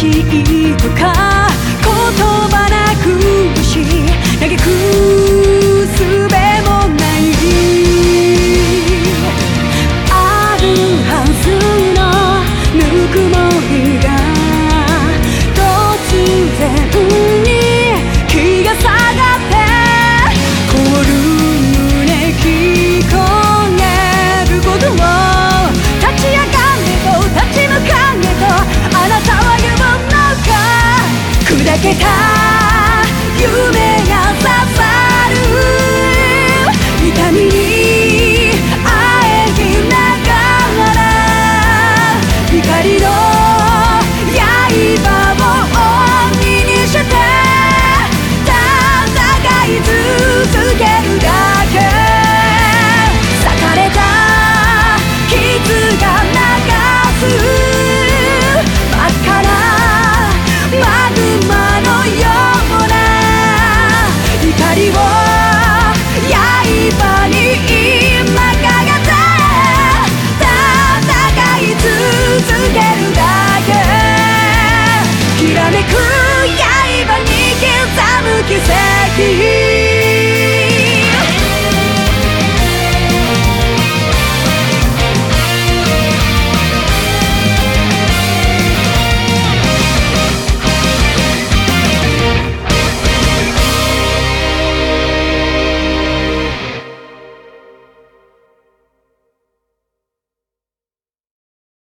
しいとか言葉なくし嘆く術もないあるはずのぬくもりが突然に気が下がって凍る胸聞こえることを立ち上がれと立ち向かえとあなたは言うのか砕けた